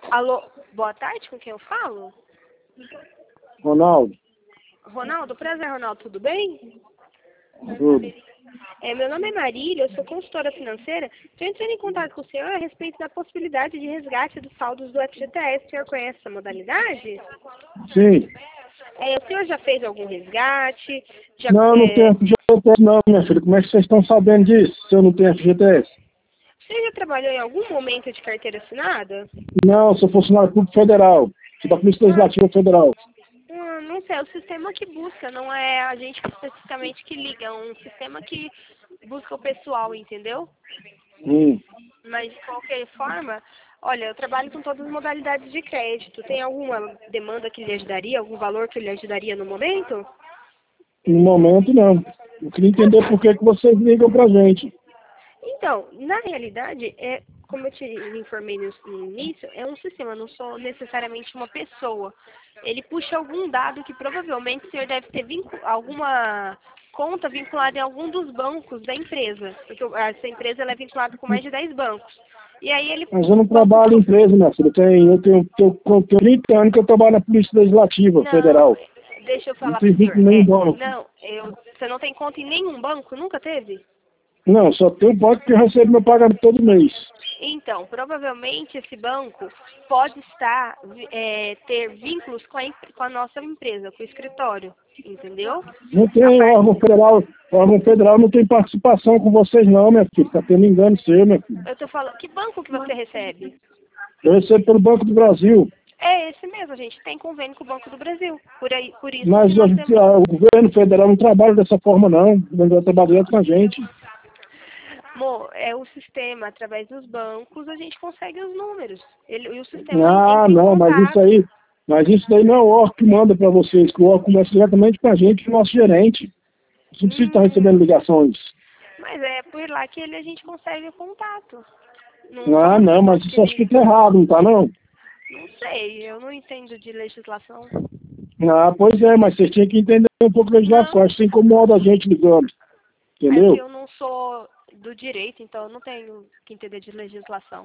Alô, boa tarde, com quem eu falo? Ronaldo, Ronaldo, prazer, Ronaldo, tudo bem? tudo. Meu nome é Marília, eu sou consultora financeira. Estou entrando em contato com o senhor a respeito da possibilidade de resgate dos saldos do FGTS. O senhor conhece essa modalidade? Sim. O senhor já fez algum resgate? Não, não tenho FGTS não, minha filha. Como é que vocês estão sabendo disso, se eu não tenho FGTS? Você já trabalhou em algum momento de carteira assinada? Não, sou funcionário público federal. Sou da Polícia Legislativa Federal. Não sei, é o sistema que busca, não é a gente especificamente que liga, é um sistema que busca o pessoal, entendeu? Mas de qualquer forma, olha, eu trabalho com todas as modalidades de crédito. Tem alguma demanda que lhe ajudaria, algum valor que lhe ajudaria no momento? No momento, não. Eu queria entender por que vocês ligam pra gente. Então, na realidade, como eu te informei no início, é um sistema, não sou necessariamente uma pessoa. Ele puxa algum dado que provavelmente o senhor deve ter alguma conta vinculada em algum dos bancos da empresa, porque essa empresa ela é vinculada com mais de 10 bancos. E aí ele... Mas eu não trabalho em empresa, minha filha. Eu tenho 30 anos que eu trabalho na Polícia Legislativa Não, Federal. deixa eu Não falar para tenho o senhor. vínculo nenhum banco. Não, você não tem conta em nenhum banco? Nunca teve? Não, só tenho banco que eu recebo meu pagamento todo mês. Então, provavelmente esse banco pode ter vínculos com a nossa empresa, com o escritório, entendeu? Não tem órgão federal não tem participação com vocês não, minha filha. Tá tendo engano seu, minha filha. Eu tô falando, que banco que você recebe? Eu recebo pelo Banco do Brasil. É esse mesmo, a gente tem convênio com o Banco do Brasil. Por isso Mas que nós temos... o governo federal não trabalha dessa forma não. O governo trabalha com a gente. Amor, é o sistema, através dos bancos, a gente consegue os números. E o sistema entra em Não, contato. mas isso daí não é o órgão que manda para vocês, que o órgão começa diretamente com a gente, o nosso gerente. Você não precisa estar recebendo ligações. Mas é por lá que a gente consegue o contato. Não, mas isso acho que tá errado, não tá não? Não sei, eu não entendo de legislação. Pois é, mas vocês tinham que entender um pouco de legislação, acho que incomoda a gente ligando. É Entendeu? que eu não sou do direito, então eu não tenho que entender de legislação.